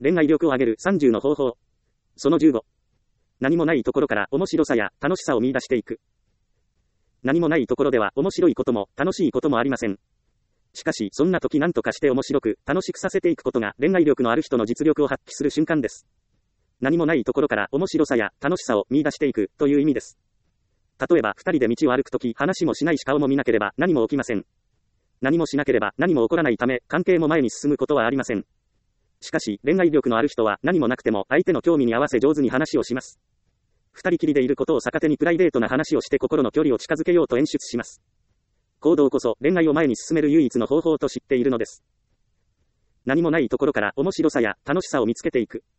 恋愛力を上げる30の方法。その15。何もないところから面白さや楽しさを見出していく。何もないところでは面白いことも楽しいこともありません。しかし、そんな時何とかして面白く楽しくさせていくことが恋愛力のある人の実力を発揮する瞬間です。何もないところから面白さや楽しさを見出していくという意味です。例えば、二人で道を歩くとき話もしないし顔も見なければ何も起きません。何もしなければ何も起こらないため、関係も前に進むことはありません。しかし、恋愛力のある人は何もなくても相手の興味に合わせ上手に話をします。二人きりでいることを逆手にプライベートな話をして心の距離を近づけようと演出します。行動こそ恋愛を前に進める唯一の方法と知っているのです。何もないところから面白さや楽しさを見つけていく。